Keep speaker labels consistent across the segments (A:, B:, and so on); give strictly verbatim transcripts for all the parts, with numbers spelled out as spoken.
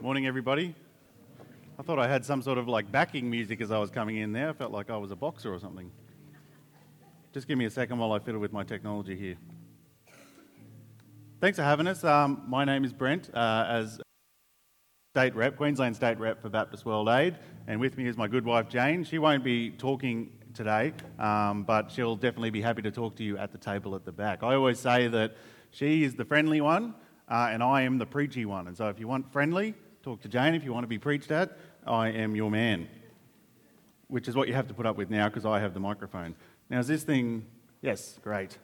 A: Morning, everybody. I thought I had some sort of like backing music as I was coming in there. I felt like I was a boxer or something. Just give me a second while I fiddle with my technology here. Thanks for having us. Um, my name is Brent, uh, as State Rep, Queensland State Rep for Baptist World Aid, and with me is my good wife Jane. She won't be talking today, um, but she'll definitely be happy to talk to you at the table at the back. I always say that she is the friendly one, uh, and I am the preachy one. And so if you want friendly, talk to Jane. If you want to be preached at, I am your man. Which is what you have to put up with now because I have the microphone. Now is this thing... Yes, great.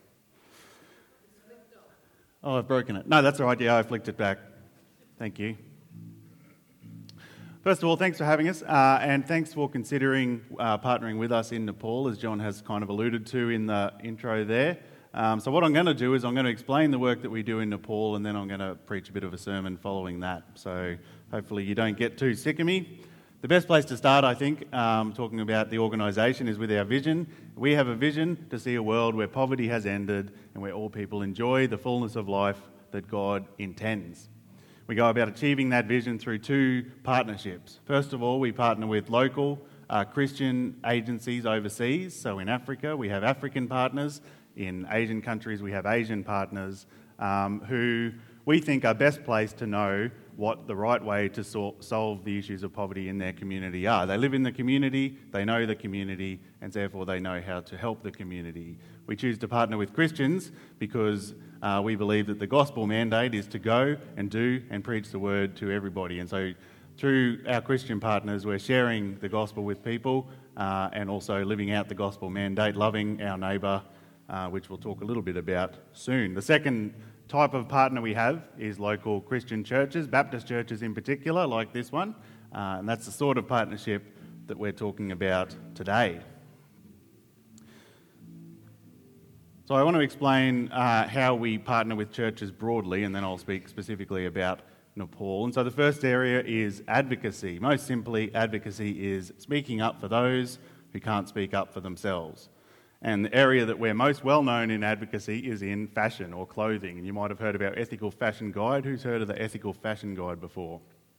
A: Oh, I've broken it. No, that's all right. Yeah, I flicked it back. Thank you. First of all, thanks for having us, uh, and thanks for considering uh, partnering with us in Nepal, as John has kind of alluded to in the intro there. Um, so what I'm going to do is I'm going to explain the work that we do in Nepal, and then I'm going to preach a bit of a sermon following that. So hopefully you don't get too sick of me. The best place to start, I think, um, talking about the organisation is with our vision. We have a vision to see a world where poverty has ended and where all people enjoy the fullness of life that God intends. We go about achieving that vision through two partnerships. First of all, we partner with local uh, Christian agencies overseas. So in Africa, we have African partners. In Asian countries, we have Asian partners um, who we think are best placed to know what the right way to sol- solve the issues of poverty in their community are. They live in the community, they know the community, and therefore they know how to help the community. We choose to partner with Christians because uh, we believe that the gospel mandate is to go and do and preach the word to everybody. And so through our Christian partners, we're sharing the gospel with people uh, and also living out the gospel mandate, loving our neighbour, uh, which we'll talk a little bit about soon. The second type of partner we have is local Christian churches, Baptist churches in particular, like this one, uh, and that's the sort of partnership that we're talking about today. So I want to explain uh, how we partner with churches broadly, and then I'll speak specifically about Nepal. And so the first area is advocacy. Most simply, advocacy is speaking up for those who can't speak up for themselves. And the area that we're most well known in advocacy is in fashion or clothing. And you might have heard of our Ethical Fashion Guide. Who's heard of the Ethical Fashion Guide before?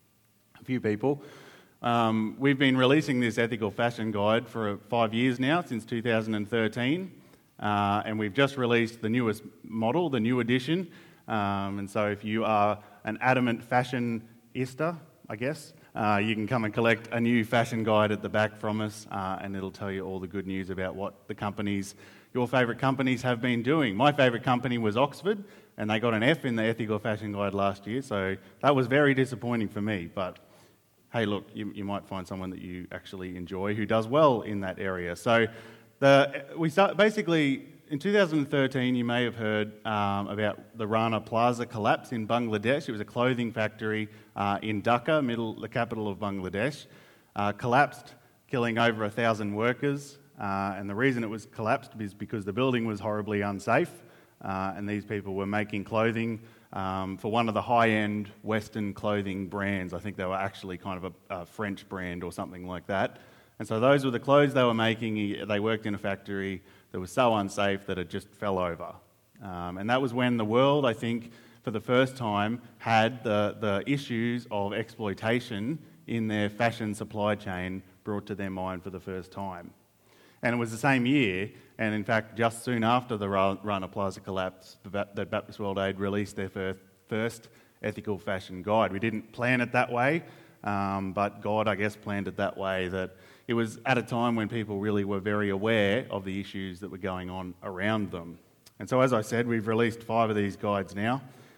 A: A few people. Um, we've been releasing this Ethical Fashion Guide for five years now, since two thousand thirteen. Uh, and we've just released the newest model, the new edition. Um, and so if you are an adamant fashionista, I guess, Uh, you can come and collect a new fashion guide at the back from us, uh, and it'll tell you all the good news about what the companies, your favourite companies, have been doing. My favourite company was Oxford, and they got an F in the Ethical Fashion Guide last year, so that was very disappointing for me. But hey, look, you, you might find someone that you actually enjoy who does well in that area. So the we start basically. In two thousand thirteen, you may have heard um, about the Rana Plaza collapse in Bangladesh. It was a clothing factory uh, in Dhaka, middle, the capital of Bangladesh. Uh, collapsed, killing over a thousand workers. Uh, and the reason it was collapsed is because the building was horribly unsafe. Uh, and these people were making clothing um, for one of the high-end Western clothing brands. I think they were actually kind of a, a French brand or something like that. And so those were the clothes they were making. They worked in a factory that was so unsafe that it just fell over. Um, and that was when the world, I think, for the first time, had the, the issues of exploitation in their fashion supply chain brought to their mind for the first time. And it was the same year, and in fact, just soon after the Rana Plaza collapse, that Baptist World Aid released their first, first ethical fashion guide. We didn't plan it that way, um, but God, I guess, planned it that way, that it was at a time when people really were very aware of the issues that were going on around them. And so, as I said, we've released five of these guides now.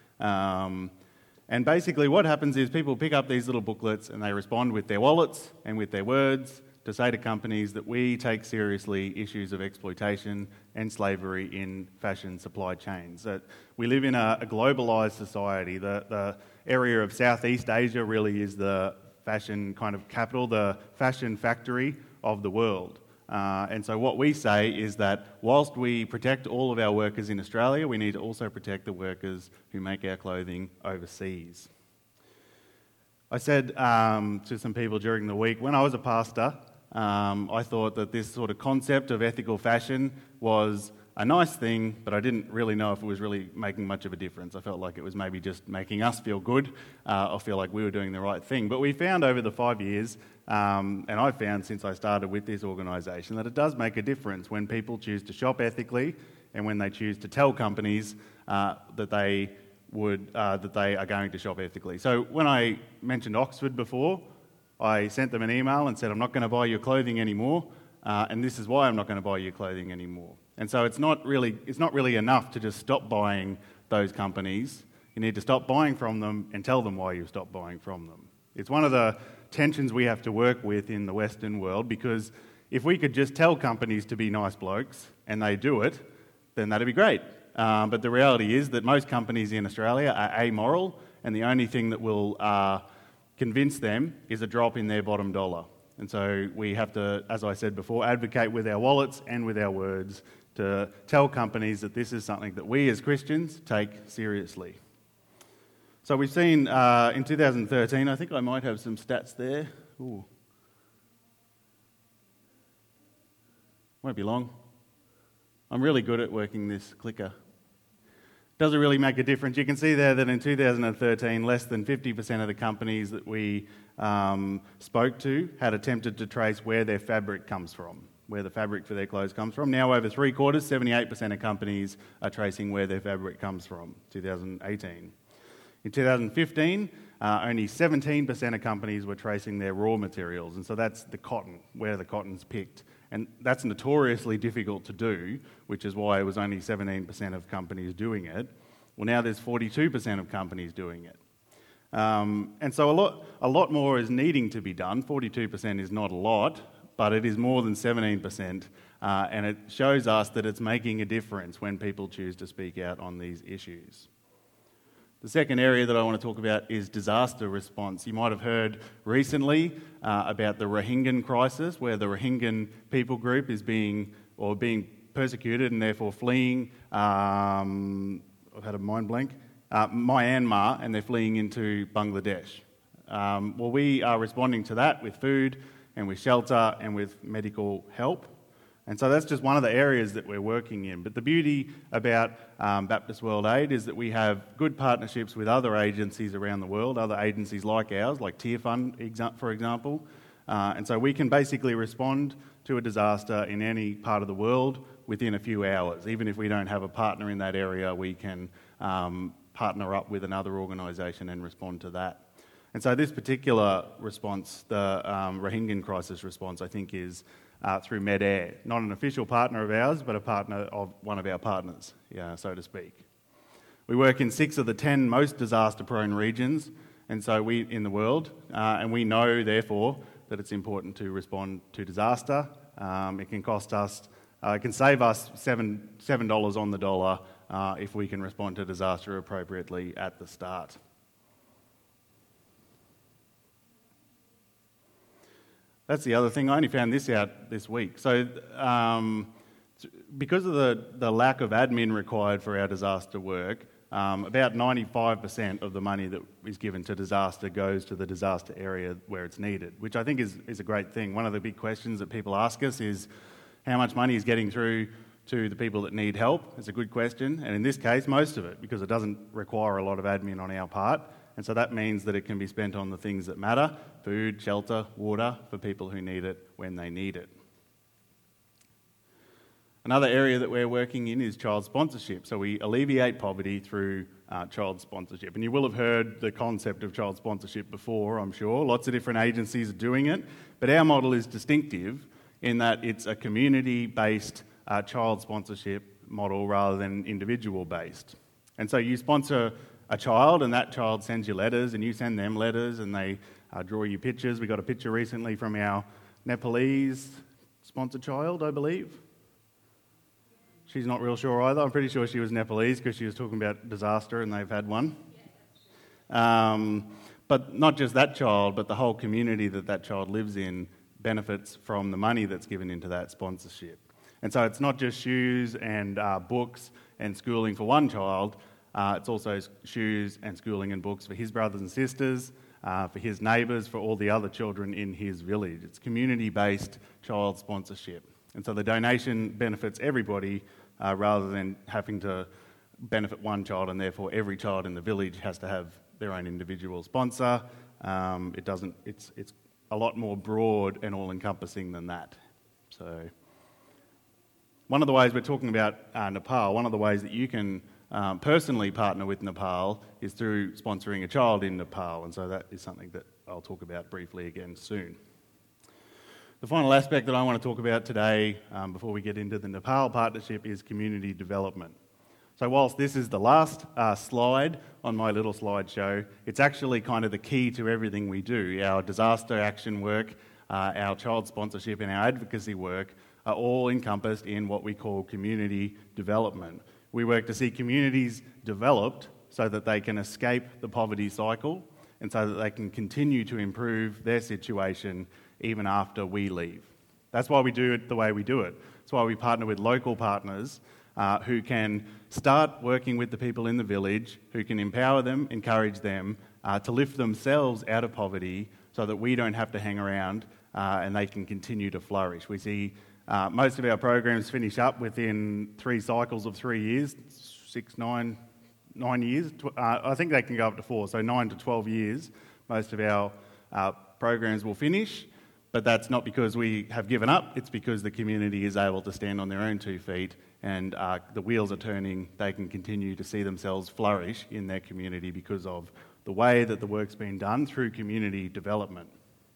A: Um, and basically what happens is people pick up these little booklets and they respond with their wallets and with their words to say to companies that we take seriously issues of exploitation and slavery in fashion supply chains. That we live in a, a globalised society. The, the area of Southeast Asia really is the fashion kind of capital, the fashion factory of the world. Uh, and so what we say is that whilst we protect all of our workers in Australia, we need to also protect the workers who make our clothing overseas. I said um, to some people during the week, when I was a pastor, um, I thought that this sort of concept of ethical fashion was a nice thing, but I didn't really know if it was really making much of a difference. I felt like it was maybe just making us feel good uh, or feel like we were doing the right thing. But we found over the five years, um, and I've found since I started with this organisation, that it does make a difference when people choose to shop ethically and when they choose to tell companies uh, that they would uh, that they are going to shop ethically. So when I mentioned Oxford before, I sent them an email and said, I'm not going to buy your clothing anymore, uh, and this is why I'm not going to buy your clothing anymore. And so it's not really it's not really enough to just stop buying those companies. You need to stop buying from them and tell them why you've stopped buying from them. It's one of the tensions we have to work with in the Western world, because if we could just tell companies to be nice blokes and they do it, then that'd be great. Um, but the reality is that most companies in Australia are amoral, and the only thing that will uh, convince them is a drop in their bottom dollar. And so we have to, as I said before, advocate with our wallets and with our words to tell companies that this is something that we as Christians take seriously. So we've seen uh, in two thousand thirteen, I think I might have some stats there. Ooh. Won't be long. I'm really good at working this clicker. Doesn't really make a difference. You can see there that in two thousand thirteen, less than fifty percent of the companies that we um, spoke to had attempted to trace where their fabric comes from, where the fabric for their clothes comes from. Now over three quarters, seventy-eight percent of companies are tracing where their fabric comes from, two thousand eighteen. In two thousand fifteen, uh, only seventeen percent of companies were tracing their raw materials, and so that's the cotton, where the cotton's picked. And that's notoriously difficult to do, which is why it was only seventeen percent of companies doing it. Well, now there's forty-two percent of companies doing it. Um, and so a lot, a lot more is needing to be done. forty-two percent is not a lot, but it is more than seventeen percent. Uh, and it shows us that it's making a difference when people choose to speak out on these issues. The second area that I want to talk about is disaster response. You might have heard recently uh, about the Rohingya crisis, where the Rohingya people group is being or being persecuted and therefore fleeing. Um, I've had a mind blank. Uh, Myanmar, and they're fleeing into Bangladesh. Um, well, we are responding to that with food and with shelter and with medical help. And so that's just one of the areas that we're working in. But the beauty about um, Baptist World Aid is that we have good partnerships with other agencies around the world, other agencies like ours, like Tear Fund, for example. Uh, and so we can basically respond to a disaster in any part of the world within a few hours. Even if we don't have a partner in that area, we can um, partner up with another organisation and respond to that. And so this particular response, the um, Rohingya crisis response, I think is Uh, through Medair, not an official partner of ours, but a partner of one of our partners, yeah, so to speak. We work in six of the ten most disaster-prone regions, and so we in the world, uh, and we know, therefore, that it's important to respond to disaster. Um, it can cost us, uh, it can save us seven seven dollars on the dollar uh, if we can respond to disaster appropriately at the start. That's the other thing. I only found this out this week. So um, because of the, the lack of admin required for our disaster work, um, about ninety-five percent of the money that is given to disaster goes to the disaster area where it's needed, which I think is, is a great thing. One of the big questions that people ask us is how much money is getting through to the people that need help. It's a good question, and in this case, most of it, because it doesn't require a lot of admin on our part. And so that means that it can be spent on the things that matter: food, shelter, water, for people who need it when they need it. Another area that we're working in is child sponsorship. So we alleviate poverty through uh, child sponsorship. And you will have heard the concept of child sponsorship before, I'm sure. Lots of different agencies are doing it. But our model is distinctive in that it's a community-based uh, child sponsorship model rather than individual-based. And so you sponsor a child, and that child sends you letters, and you send them letters, and they uh, draw you pictures. We got a picture recently from our Nepalese sponsored child, I believe. She's not real sure either. I'm pretty sure she was Nepalese because she was talking about disaster, and they've had one. Um, but not just that child, but the whole community that that child lives in benefits from the money that's given into that sponsorship. And so it's not just shoes and uh, books and schooling for one child. Uh, it's also shoes and schooling and books for his brothers and sisters, uh, for his neighbours, for all the other children in his village. It's community-based child sponsorship. And so the donation benefits everybody uh, rather than having to benefit one child and therefore every child in the village has to have their own individual sponsor. Um, it doesn't. It's it's a lot more broad and all-encompassing than that. So, one of the ways we're talking about uh, Nepal, one of the ways that you can um, personally partner with Nepal is through sponsoring a child in Nepal, and so that is something that I'll talk about briefly again soon. The final aspect that I want to talk about today, um, before we get into the Nepal partnership, is community development. So whilst this is the last uh, slide on my little slideshow, it's actually kind of the key to everything we do. Our disaster action work, uh, our child sponsorship and our advocacy work are all encompassed in what we call community development. We work to see communities developed so that they can escape the poverty cycle and so that they can continue to improve their situation even after we leave. That's why we do it the way we do it. That's why we partner with local partners uh, who can start working with the people in the village, who can empower them, encourage them uh, to lift themselves out of poverty so that we don't have to hang around uh, and they can continue to flourish. We see uh, most of our programs finish up within three cycles of three years, six, nine, nine years. Uh, I think they can go up to four, so nine to twelve years. Most of our uh, programs will finish. But that's not because we have given up, it's because the community is able to stand on their own two feet and uh, the wheels are turning. They can continue to see themselves flourish in their community because of the way that the work's been done through community development.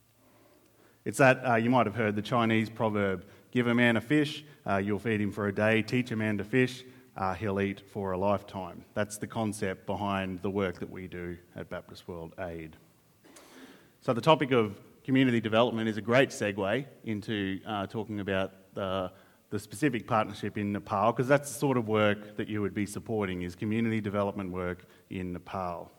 A: It's that, uh, you might have heard the Chinese proverb, give a man a fish, uh, you'll feed him for a day, teach a man to fish, uh, he'll eat for a lifetime. That's the concept behind the work that we do at Baptist World Aid. So the topic of community development is a great segue into uh, talking about the, the specific partnership in Nepal, because that's the sort of work that you would be supporting, is community development work in Nepal.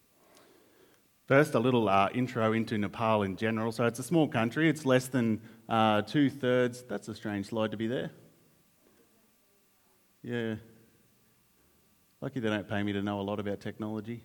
A: First, a little uh, intro into Nepal in general. So it's a small country. It's less than uh, two-thirds... That's a strange slide to be there. Yeah. Lucky they don't pay me to know a lot about technology.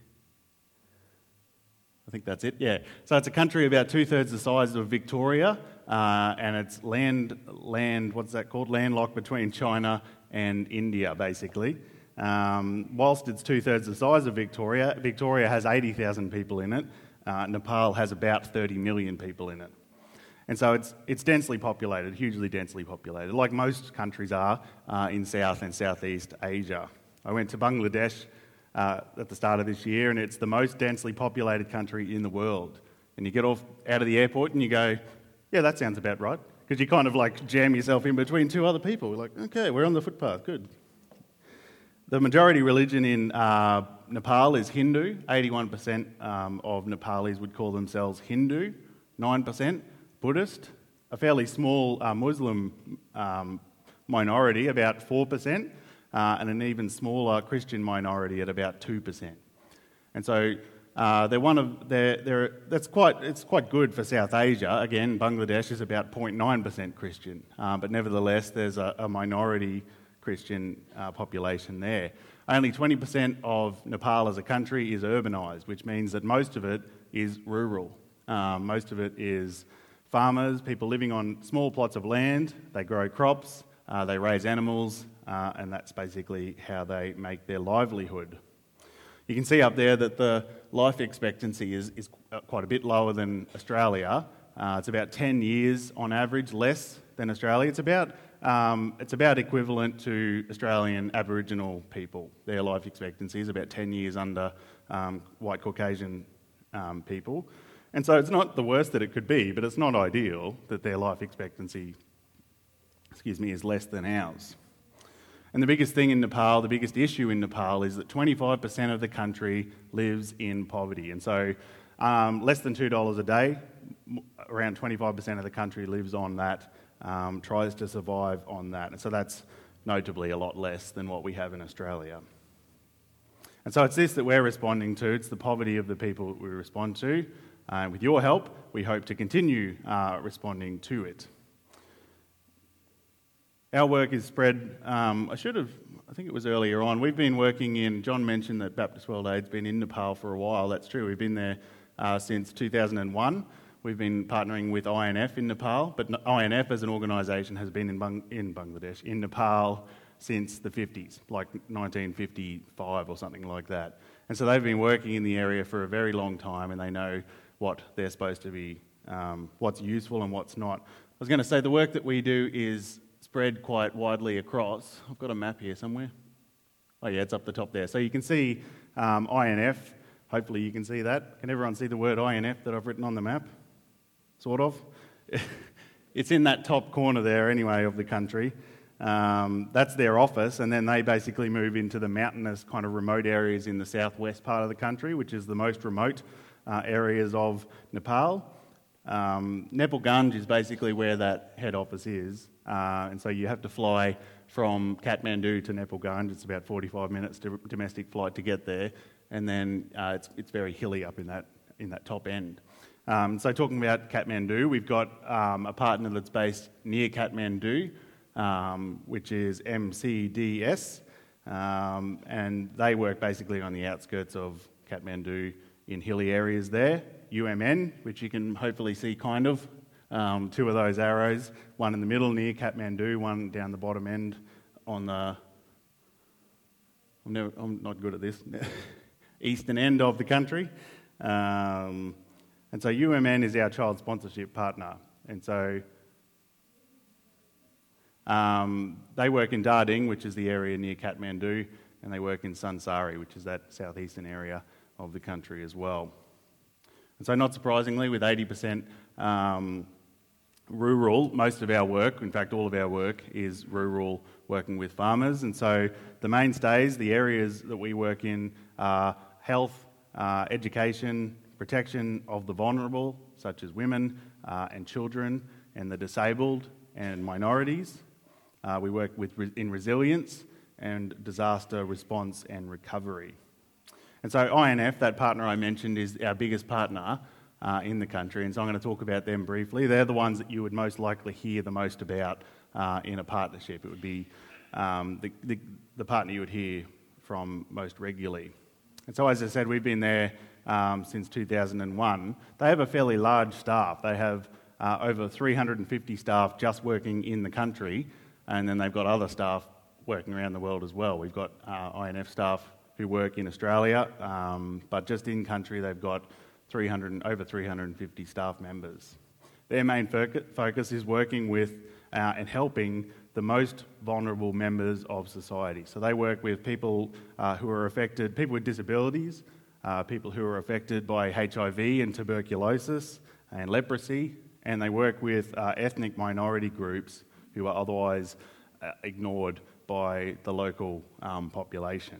A: I think that's it, yeah. So it's a country about two-thirds the size of Victoria, uh, and it's land, land, what's that called? Landlocked between China and India, basically. Um, whilst it's two-thirds the size of Victoria, Victoria has eighty thousand people in it. Uh, Nepal has about thirty million people in it. And so it's it's densely populated, hugely densely populated, like most countries are uh, in South and Southeast Asia. I went to Bangladesh Uh, at the start of this year, and it's the most densely populated country in the world. And you get off out of the airport and you go, yeah, that sounds about right, because you kind of like jam yourself in between two other people. We're like, okay, we're on the footpath, good. The majority religion in uh, Nepal is Hindu. eighty-one percent um, of Nepalis would call themselves Hindu, nine percent Buddhist, a fairly small uh, Muslim um, minority, about four percent, Uh, and an even smaller Christian minority at about two percent. And so uh, they're one of they're, they're that's quite it's quite good for South Asia. Again, Bangladesh is about zero point nine percent Christian, uh, but nevertheless there's a, a minority Christian uh, population there. Only twenty percent of Nepal as a country is urbanised, which means that most of it is rural. Um, most of it is farmers, people living on small plots of land. They grow crops, uh, they raise animals. Uh, and that's basically how they make their livelihood. You can see up there that the life expectancy is, is quite a bit lower than Australia. Uh, it's about ten years on average less than Australia. It's about um, it's about equivalent to Australian Aboriginal people. Their life expectancy is about ten years under um, white Caucasian um, people. And so it's not the worst that it could be, but it's not ideal that their life expectancy, excuse me, is less than ours. And the biggest thing in Nepal, the biggest issue in Nepal is that twenty-five percent of the country lives in poverty. And so um, less than two dollars a day, around twenty-five percent of the country lives on that, um, tries to survive on that. And so that's notably a lot less than what we have in Australia. And so it's this that we're responding to. It's the poverty of the people that we respond to. Uh, with your help, we hope to continue uh, responding to it. Our work is spread, um, I should have, I think it was earlier on, we've been working in, John mentioned that Baptist World Aid's been in Nepal for a while. That's true, we've been there uh, since two thousand one. We've been partnering with I N F in Nepal, but I N F as an organisation has been in, Bang- in Bangladesh, in Nepal since the fifties, like nineteen fifty-five or something like that. And so they've been working in the area for a very long time, and they know what they're supposed to be, um, what's useful and what's not. I was going to say the work that we do is spread quite widely across. I've got a map here somewhere. Oh yeah, it's up the top there. So you can see um, I N F. Hopefully you can see that. Can everyone see the word I N F that I've written on the map? Sort of. It's in that top corner there anyway of the country. Um, that's their office, and then they basically move into the mountainous kind of remote areas in the southwest part of the country, which is the most remote uh, areas of Nepal. Um, Nepalganj is basically where that head office is, uh, and so you have to fly from Kathmandu to Nepalganj. It's about forty-five minutes to domestic flight to get there, and then uh, it's it's very hilly up in that in that top end. Um, so talking about Kathmandu, we've got um, a partner that's based near Kathmandu, um, which is M C D S, um, and they work basically on the outskirts of Kathmandu in hilly areas there. U M N, which you can hopefully see kind of, um, two of those arrows, one in the middle near Kathmandu, one down the bottom end on the, I'm, never, I'm not good at this, eastern end of the country. Um, And so U M N is our child sponsorship partner. And so um, they work in Darding, which is the area near Kathmandu, and they work in Sunsari, which is that southeastern area of the country as well. And so not surprisingly, with eighty percent um, rural, most of our work, in fact all of our work, is rural, working with farmers. And so the mainstays, the areas that we work in are health, uh, education, protection of the vulnerable, such as women uh, and children, and the disabled and minorities. Uh, we work with re- in resilience and disaster response and recovery. And so I N F, that partner I mentioned, is our biggest partner uh, in the country, and so I'm going to talk about them briefly. They're the ones that you would most likely hear the most about uh, in a partnership. It would be um, the, the, the partner you would hear from most regularly. And so, as I said, we've been there Um, since two thousand one. They have a fairly large staff. They have uh, over three hundred fifty staff just working in the country, and then they've got other staff working around the world as well. We've got uh, I N F staff who work in Australia, um, but just in country they've got three hundred, over three hundred fifty staff members. Their main focus is working with uh, and helping the most vulnerable members of society. So they work with people uh, who are affected, people with disabilities, Uh, people who are affected by H I V and tuberculosis and leprosy, and they work with uh, ethnic minority groups who are otherwise uh, ignored by the local um, population.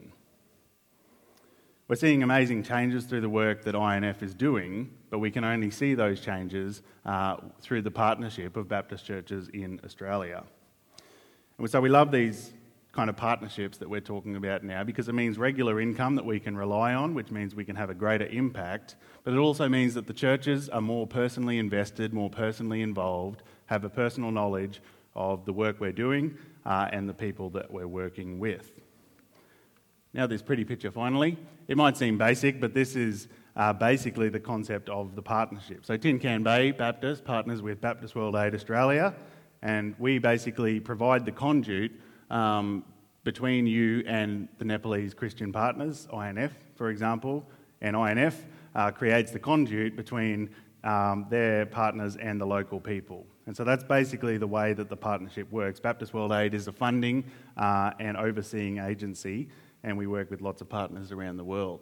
A: We're seeing amazing changes through the work that I N F is doing, but we can only see those changes uh, through the partnership of Baptist churches in Australia. And so we love these kind of partnerships that we're talking about now, because it means regular income that we can rely on, which means we can have a greater impact, but it also means that the churches are more personally invested, more personally involved, have a personal knowledge of the work we're doing uh, and the people that we're working with. Now this pretty picture finally. It might seem basic, but this is uh, basically the concept of the partnership. So Tin Can Bay Baptist partners with Baptist World Aid Australia, and we basically provide the conduit Um, between you and the Nepalese Christian partners, I N F, for example, and I N F uh, creates the conduit between um, their partners and the local people. And so that's basically the way that the partnership works. Baptist World Aid is a funding uh, and overseeing agency, and we work with lots of partners around the world.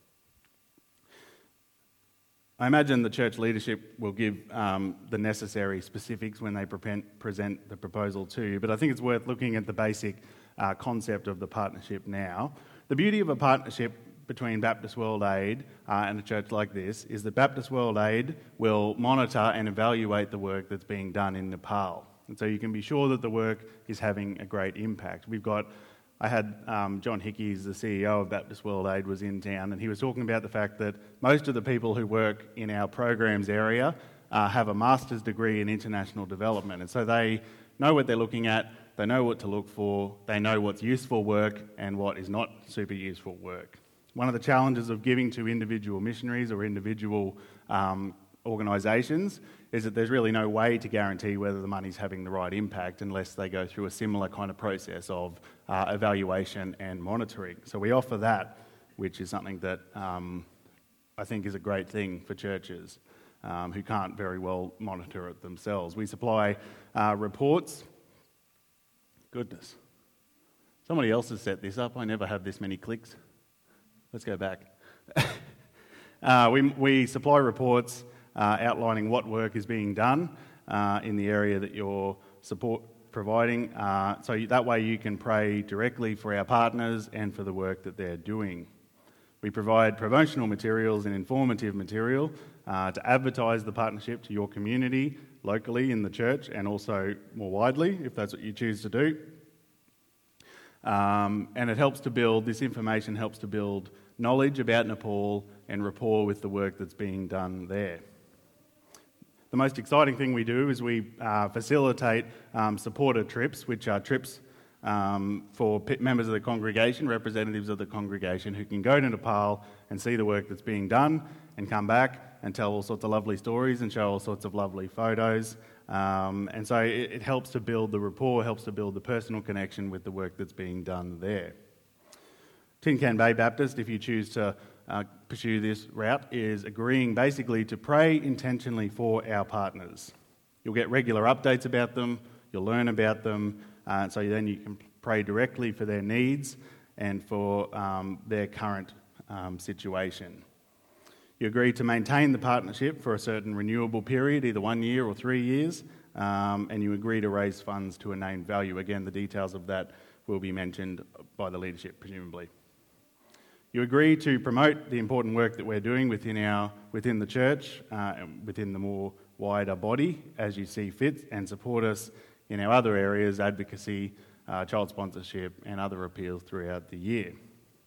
A: I imagine the church leadership will give um, the necessary specifics when they pre- present the proposal to you, but I think it's worth looking at the basic uh, concept of the partnership now. The beauty of a partnership between Baptist World Aid uh, and a church like this is that Baptist World Aid will monitor and evaluate the work that's being done in Nepal. And so you can be sure that the work is having a great impact. We've got I had um, John Hickey, the C E O of Baptist World Aid, was in town, and he was talking about the fact that most of the people who work in our programs area uh, have a master's degree in international development, and so they know what they're looking at, they know what to look for, they know what's useful work and what is not super useful work. One of the challenges of giving to individual missionaries or individual um, organisations is that there's really no way to guarantee whether the money's having the right impact unless they go through a similar kind of process of uh, evaluation and monitoring. So we offer that, which is something that um, I think is a great thing for churches um, who can't very well monitor it themselves. We supply uh, reports. Goodness. Somebody else has set this up. I never have this many clicks. Let's go back. uh, we, we supply reports uh, outlining what work is being done uh, in the area that you're support providing. Uh, so that way you can pray directly for our partners and for the work that they're doing. We provide promotional materials and informative material uh, to advertise the partnership to your community, locally in the church, and also more widely, if that's what you choose to do. Um, and it helps to build, this information helps to build knowledge about Nepal and rapport with the work that's being done there. The most exciting thing we do is we uh, facilitate um, supporter trips, which are trips um, for p- members of the congregation, representatives of the congregation, who can go to Nepal and see the work that's being done and come back and tell all sorts of lovely stories and show all sorts of lovely photos. Um, and so it, it helps to build the rapport, helps to build the personal connection with the work that's being done there. Tin Can Bay Baptist, if you choose to uh, pursue this route, is agreeing basically to pray intentionally for our partners. You'll get regular updates about them, you'll learn about them, uh, so then you can pray directly for their needs and for um, their current um, situation. You agree to maintain the partnership for a certain renewable period, either one year or three years, um, and you agree to raise funds to a named value. Again, the details of that will be mentioned by the leadership, presumably. You agree to promote the important work that we're doing within our within the church, uh, and within the more wider body, as you see fit, and support us in our other areas, advocacy, uh, child sponsorship, and other appeals throughout the year.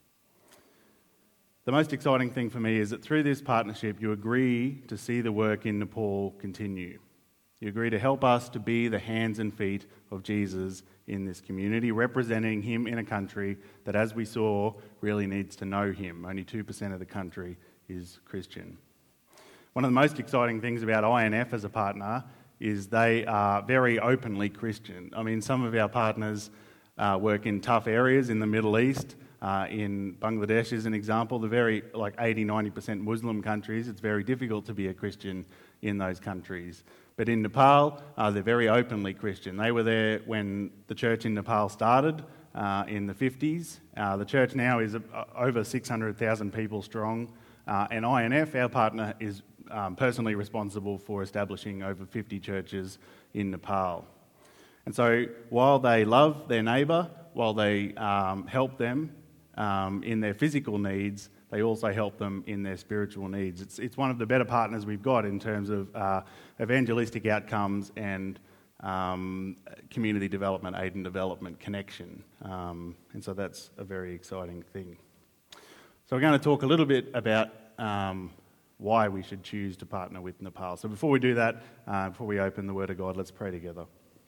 A: The most exciting thing for me is that through this partnership, you agree to see the work in Nepal continue. You agree to help us to be the hands and feet of Jesus in this community, representing him in a country that, as we saw, really needs to know him. Only two percent of the country is Christian. One of the most exciting things about I N F as a partner is they are very openly Christian. I mean, some of our partners uh, work in tough areas in the Middle East. Uh, in Bangladesh is an example. The very, like eighty, ninety percent Muslim countries, it's very difficult to be a Christian in those countries. But in Nepal, uh, they're very openly Christian. They were there when the church in Nepal started uh, in the fifties. Uh, the church now is uh, over six hundred thousand people strong. Uh, and I N F, our partner, is um, personally responsible for establishing over fifty churches in Nepal. And so while they love their neighbour, while they um, help them um, in their physical needs, they also help them in their spiritual needs. It's it's one of the better partners we've got in terms of uh, evangelistic outcomes and um, community development, aid and development connection. Um, and so that's a very exciting thing. So we're going to talk a little bit about um, why we should choose to partner with Nepal. So before we do that, uh, before we open the Word of God, let's pray together.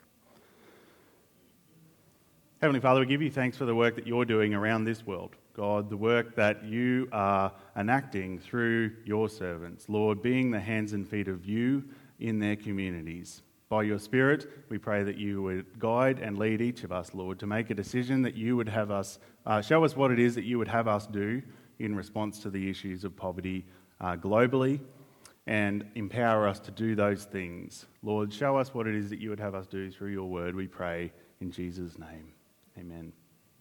A: Heavenly Father, we give you thanks for the work that you're doing around this world. God, the work that you are enacting through your servants. Lord, being the hands and feet of you in their communities. By your Spirit, we pray that you would guide and lead each of us, Lord, to make a decision that you would have us, uh, show us what it is that you would have us do in response to the issues of poverty uh, globally, and empower us to do those things. Lord, show us what it is that you would have us do through your word, we pray in Jesus' name. Amen.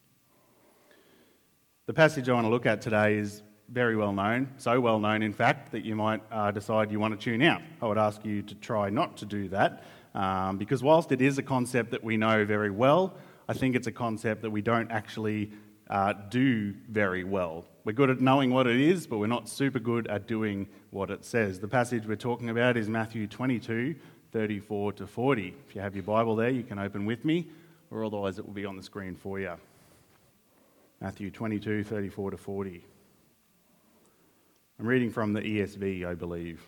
A: The passage I want to look at today is very well known, so well known in fact that you might uh, decide you want to tune out. I would ask you to try not to do that, um, because whilst it is a concept that we know very well, I think it's a concept that we don't actually uh, do very well. We're good at knowing what it is, but we're not super good at doing what it says. The passage we're talking about is Matthew twenty-two, thirty-four to forty. If you have your Bible there, you can open with me, or otherwise it will be on the screen for you. Matthew twenty-two, thirty-four to forty. I'm reading from the E S V, I believe.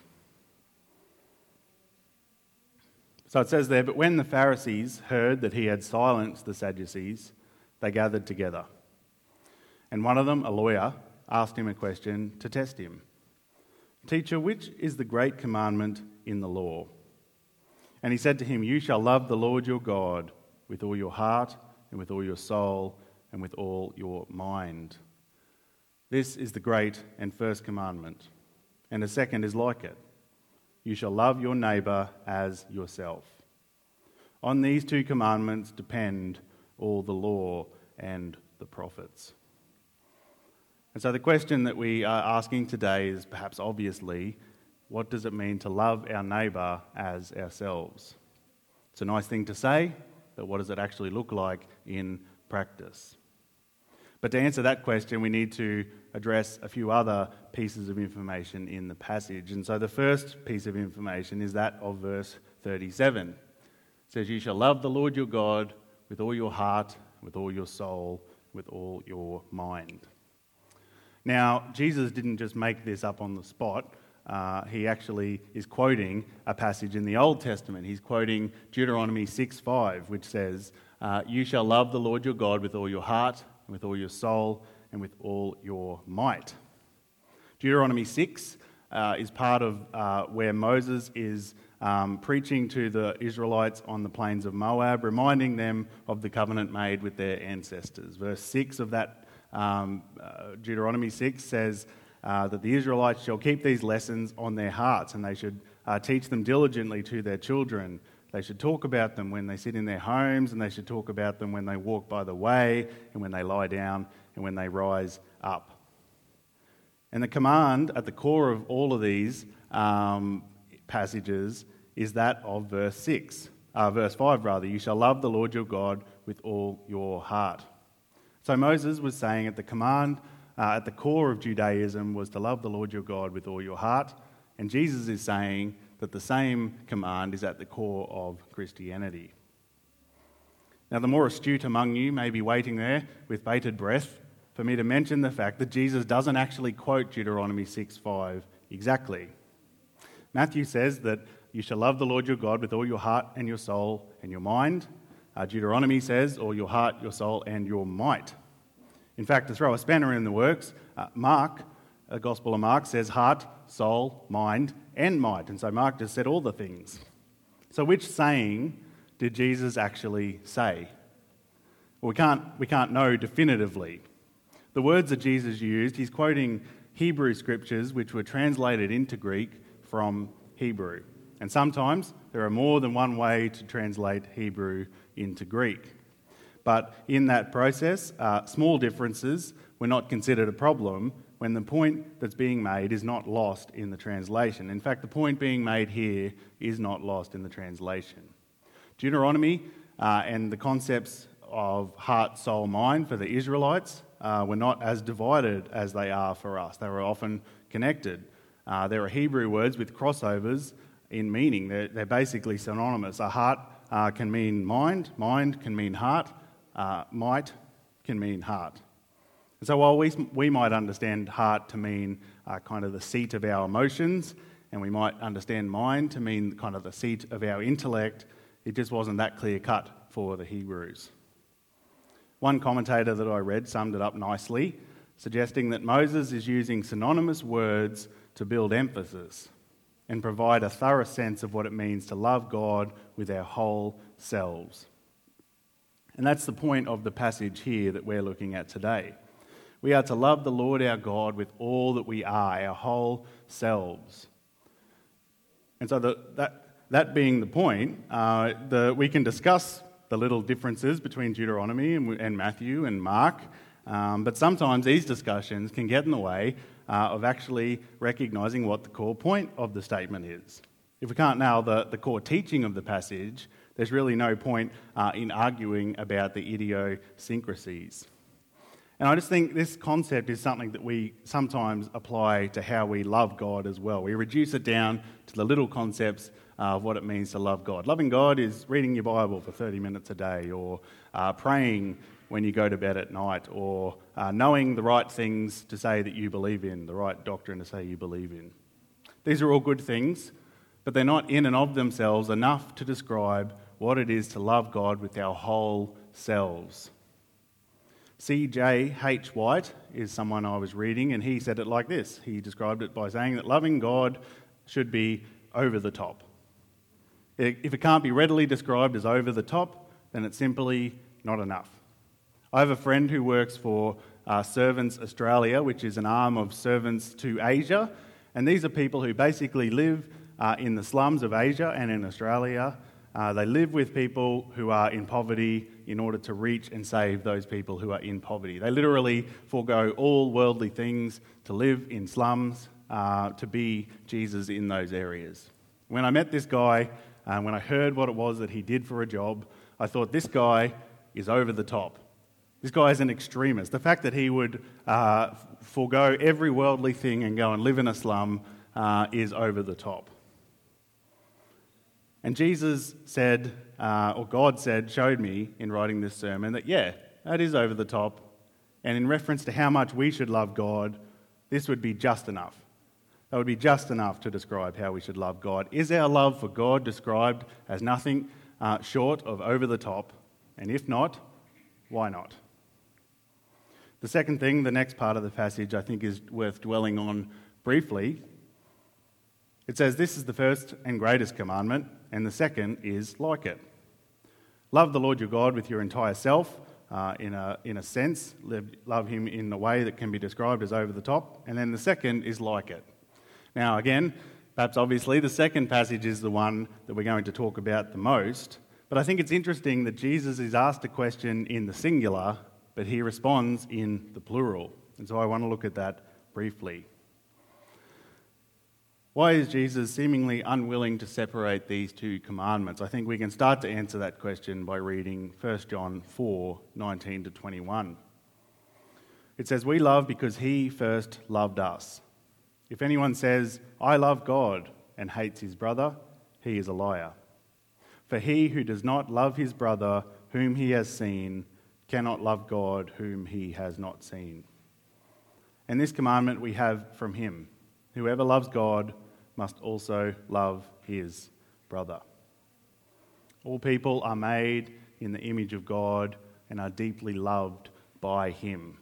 A: So it says there, "But when the Pharisees heard that he had silenced the Sadducees, they gathered together. And one of them, a lawyer, asked him a question to test him. "Teacher, which is the great commandment in the law?" And he said to him, "You shall love the Lord your God with all your heart and with all your soul and with all your mind. This is the great and first commandment. And a second is like it. You shall love your neighbour as yourself. On these two commandments depend all the law and the prophets." And so the question that we are asking today is perhaps obviously, what does it mean to love our neighbour as ourselves? It's a nice thing to say, but what does it actually look like in practice? But to answer that question, we need to address a few other pieces of information in the passage. And so the first piece of information is that of verse thirty-seven. It says, "You shall love the Lord your God with all your heart, with all your soul, with all your mind." Now, Jesus didn't just make this up on the spot. Uh, he actually is quoting a passage in the Old Testament. He's quoting Deuteronomy six five, which says, uh, "You shall love the Lord your God with all your heart, and with all your soul, and with all your might." Deuteronomy six uh, is part of uh, where Moses is um, preaching to the Israelites on the plains of Moab, reminding them of the covenant made with their ancestors. Verse six of that um, uh, Deuteronomy six says uh, that the Israelites shall keep these lessons on their hearts, and they should uh, teach them diligently to their children. They should talk about them when they sit in their homes, and they should talk about them when they walk by the way, and when they lie down, and when they rise up. And the command at the core of all of these um, passages is that of verse six, uh, verse five rather. "You shall love the Lord your God with all your heart." So Moses was saying at the command uh, at the core of Judaism was to love the Lord your God with all your heart, and Jesus is saying that the same command is at the core of Christianity. Now, the more astute among you may be waiting there with bated breath for me to mention the fact that Jesus doesn't actually quote Deuteronomy six five exactly. Matthew says that you shall love the Lord your God with all your heart and your soul and your mind. Uh, Deuteronomy says all your heart, your soul, and your might. In fact, to throw a spanner in the works, uh, Mark, the Gospel of Mark, says heart, soul, mind, and might. And so Mark just said all the things. So which saying did Jesus actually say? Well, we can't, we can't know definitively. The words that Jesus used, he's quoting Hebrew scriptures which were translated into Greek from Hebrew. And sometimes there are more than one way to translate Hebrew into Greek. But in that process, uh, small differences were not considered a problem when the point that's being made is not lost in the translation. In fact, the point being made here is not lost in the translation. Deuteronomy uh, and the concepts of heart, soul, mind for the Israelites uh, were not as divided as they are for us. They were often connected. Uh, there are Hebrew words with crossovers in meaning. They're, they're basically synonymous. A heart uh, can mean mind, mind can mean heart, uh, might can mean heart. And so while we, we might understand heart to mean uh, kind of the seat of our emotions, and we might understand mind to mean kind of the seat of our intellect, it just wasn't that clear cut for the Hebrews. One commentator that I read summed it up nicely, suggesting that Moses is using synonymous words to build emphasis and provide a thorough sense of what it means to love God with our whole selves. And that's the point of the passage here that we're looking at today. We are to love the Lord our God with all that we are, our whole selves. And so the, that, that being the point, uh, the, we can discuss the little differences between Deuteronomy and, and Matthew and Mark, um, but sometimes these discussions can get in the way uh, of actually recognising what the core point of the statement is. If we can't nail the, the core teaching of the passage, there's really no point uh, in arguing about the idiosyncrasies. And I just think this concept is something that we sometimes apply to how we love God as well. We reduce it down to the little concepts uh, of what it means to love God. Loving God is reading your Bible for thirty minutes a day, or uh, praying when you go to bed at night, or uh, knowing the right things to say that you believe in, the right doctrine to say you believe in. These are all good things, but they're not in and of themselves enough to describe what it is to love God with our whole selves. C J H White is someone I was reading, and he said it like this. He described it by saying that loving God should be over the top. If it can't be readily described as over the top, then it's simply not enough. I have a friend who works for uh, Servants Australia, which is an arm of Servants to Asia, and these are people who basically live uh, in the slums of Asia and in Australia. Uh, they live with people who are in poverty in order to reach and save those people who are in poverty. They literally forego all worldly things to live in slums, uh, to be Jesus in those areas. When I met this guy, uh, when I heard what it was that he did for a job, I thought, this guy is over the top. This guy is an extremist. The fact that he would uh, forego every worldly thing and go and live in a slum uh, is over the top. And Jesus said, uh, or God said, showed me in writing this sermon that, yeah, that is over the top. And in reference to how much we should love God, this would be just enough. That would be just enough to describe how we should love God. Is our love for God described as nothing uh, short of over the top? And if not, why not? The second thing, the next part of the passage, I think is worth dwelling on briefly. It says, this is the first and greatest commandment, and the second is like it. Love the Lord your God with your entire self, uh, in a in a sense. Live, love him in a way that can be described as over the top. And then the second is like it. Now again, perhaps obviously the second passage is the one that we're going to talk about the most. But I think it's interesting that Jesus is asked a question in the singular, but he responds in the plural. And so I want to look at that briefly. Why is Jesus seemingly unwilling to separate these two commandments? I think we can start to answer that question by reading First John four, nineteen to twenty-one. It says, we love because he first loved us. If anyone says, I love God, and hates his brother, he is a liar. For he who does not love his brother whom he has seen cannot love God whom he has not seen. And this commandment we have from him. Whoever loves God must also love his brother. All people are made in the image of God and are deeply loved by him.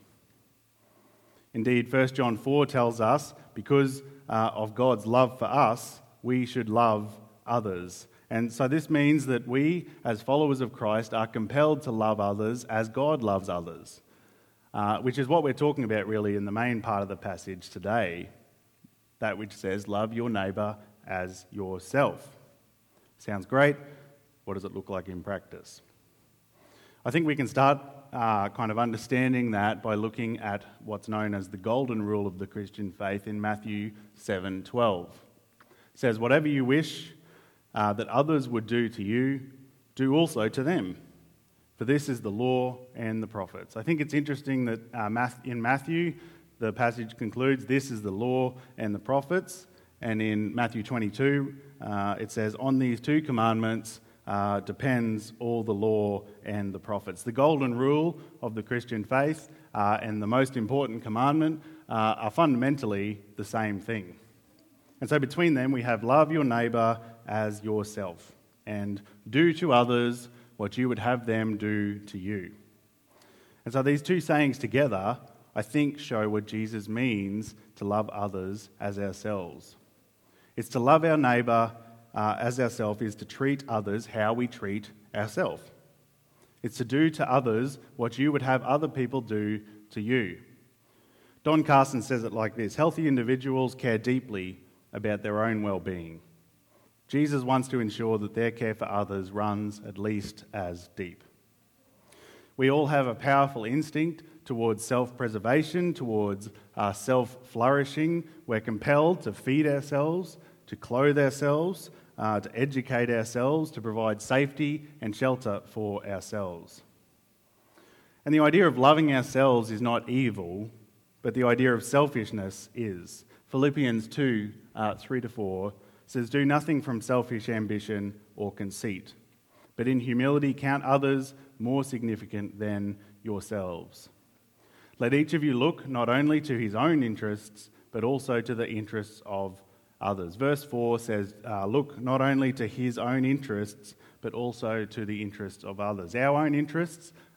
A: Indeed, First John four tells us, because uh, of God's love for us, we should love others. And so this means that we, as followers of Christ, are compelled to love others as God loves others, uh, which is what we're talking about really in the main part of the passage today. That which says, love your neighbour as yourself. Sounds great. What does it look like in practice? I think we can start uh, kind of understanding that by looking at what's known as the golden rule of the Christian faith in Matthew seven twelve. It says, whatever you wish uh, that others would do to you, do also to them. For this is the law and the prophets. I think it's interesting that uh, in Matthew, the passage concludes, this is the law and the prophets. And in Matthew twenty-two, uh, it says, on these two commandments uh, depends all the law and the prophets. The golden rule of the Christian faith uh, and the most important commandment uh, are fundamentally the same thing. And so between them, we have love your neighbour as yourself and do to others what you would have them do to you. And so these two sayings together, I think, show what Jesus means to love others as ourselves. It's to love our neighbour uh, as ourselves is to treat others how we treat ourselves. It's to do to others what you would have other people do to you. Don Carson says it like this: healthy individuals care deeply about their own well-being. Jesus wants to ensure that their care for others runs at least as deep. We all have a powerful instinct towards self-preservation, towards uh, self-flourishing. We're compelled to feed ourselves, to clothe ourselves, uh, to educate ourselves, to provide safety and shelter for ourselves. And the idea of loving ourselves is not evil, but the idea of selfishness is. Philippians two, uh, three to four says, do nothing from selfish ambition or conceit, but in humility count others more significant than yourselves. Let each of you look not only to his own interests, but also to the interests of others. Verse four says, uh, look not only to his own interests, but also to the interests of others. Our own interests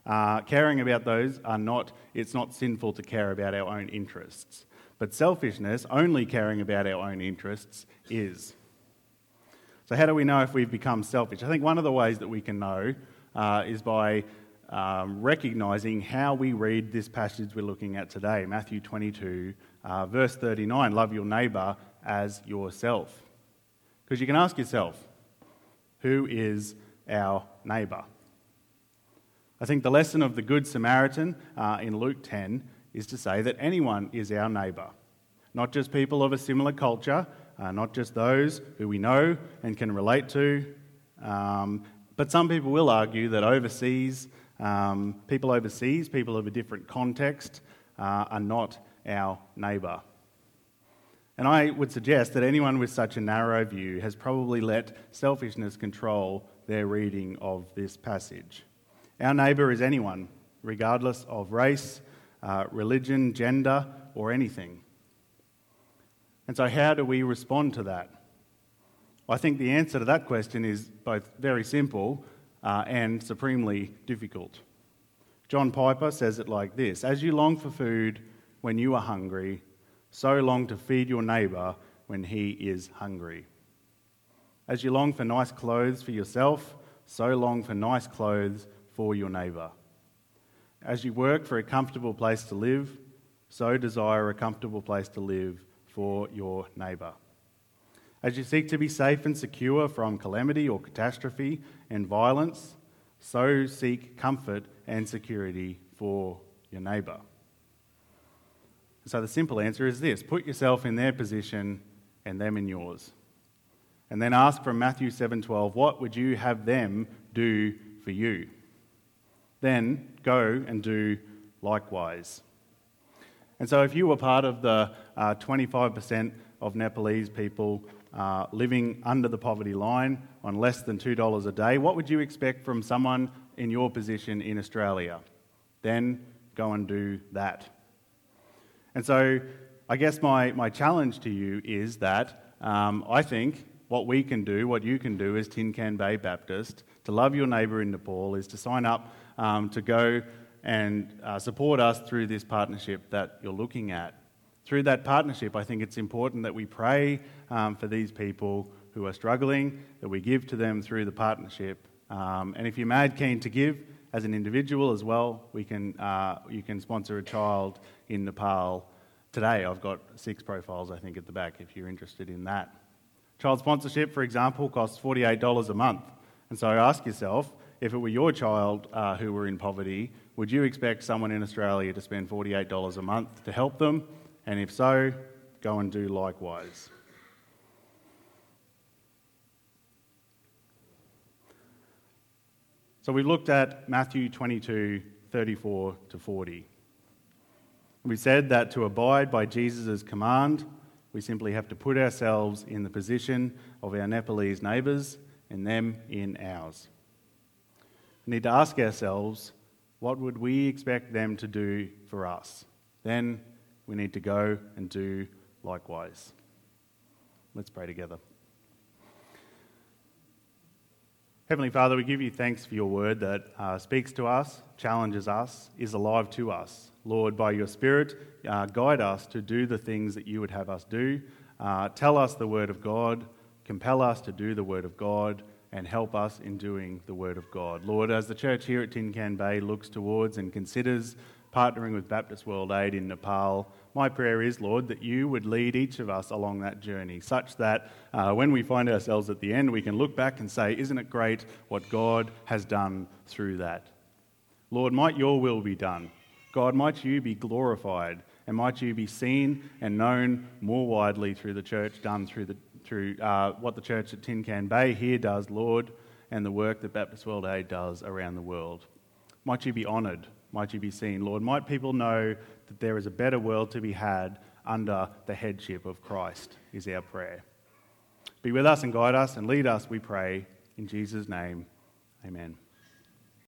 A: Uh, caring about those are not, it's not sinful to care about our own interests. But selfishness, only caring about our own interests, is. So how do we know if we've become selfish? I think one of the ways that we can know uh, is by um, recognising how we read this passage we're looking at today, Matthew twenty-two, uh, verse thirty-nine, love your neighbour as yourself. Because you can ask yourself, who is our neighbour? I think the lesson of the Good Samaritan uh, in Luke ten is to say that anyone is our neighbour. Not just people of a similar culture, uh, not just those who we know and can relate to, um, but some people will argue that overseas, um, people overseas, people of a different context, uh, are not our neighbour. And I would suggest that anyone with such a narrow view has probably let selfishness control their reading of this passage. Our neighbour is anyone, regardless of race, uh, religion, gender, or anything. And so how do we respond to that? Well, I think the answer to that question is both very simple uh, and supremely difficult. John Piper says it like this: as you long for food when you are hungry, so long to feed your neighbour when he is hungry. As you long for nice clothes for yourself, so long for nice clothes for your neighbour. As you work for a comfortable place to live, so desire a comfortable place to live for your neighbour. As you seek to be safe and secure from calamity or catastrophe and violence, so seek comfort and security for your neighbour. So the simple answer is this: put yourself in their position and them in yours. And then ask from Matthew seven twelve, what would you have them do for you? Then go and do likewise. And so if you were part of the uh, twenty-five percent of Nepalese people uh, living under the poverty line on less than two dollars a day, what would you expect from someone in your position in Australia? Then go and do that. And so I guess my, my challenge to you is that um, I think what we can do, what you can do as Tin Can Bay Baptist, to love your neighbour in Nepal, is to sign up um, to go and uh, support us through this partnership that you're looking at. Through that partnership, I think it's important that we pray um, for these people who are struggling, that we give to them through the partnership. Um, and if you're mad keen to give as an individual as well, we can uh, you can sponsor a child in Nepal. Today I've got six profiles, I think, at the back if you're interested in that. Child sponsorship, for example, costs forty-eight dollars a month. And so ask yourself, if it were your child uh, who were in poverty, would you expect someone in Australia to spend forty-eight dollars a month to help them? And if so, go and do likewise. So we've looked at Matthew twenty-two, thirty-four to forty. We said that to abide by Jesus' command, we simply have to put ourselves in the position of our Nepalese neighbours and them in ours. We need to ask ourselves, what would we expect them to do for us? Then we need to go and do likewise. Let's pray together. Heavenly Father, we give you thanks for your word that uh, speaks to us, challenges us, is alive to us. Lord, by your Spirit, uh, guide us to do the things that you would have us do. Uh, tell us the word of God, compel us to do the word of God, and help us in doing the word of God. Lord, as the church here at Tin Can Bay looks towards and considers partnering with Baptist World Aid in Nepal, my prayer is, Lord, that you would lead each of us along that journey, such that uh, when we find ourselves at the end, we can look back and say, isn't it great what God has done through that? Lord, might your will be done. God, might you be glorified, and might you be seen and known more widely through the church, done through the through uh, what the church at Tin Can Bay here does, Lord, and the work that Baptist World Aid does around the world. Might you be honoured, might you be seen, Lord. Might people know that there is a better world to be had under the headship of Christ, is our prayer. Be with us and guide us and lead us, we pray, in Jesus' name, amen.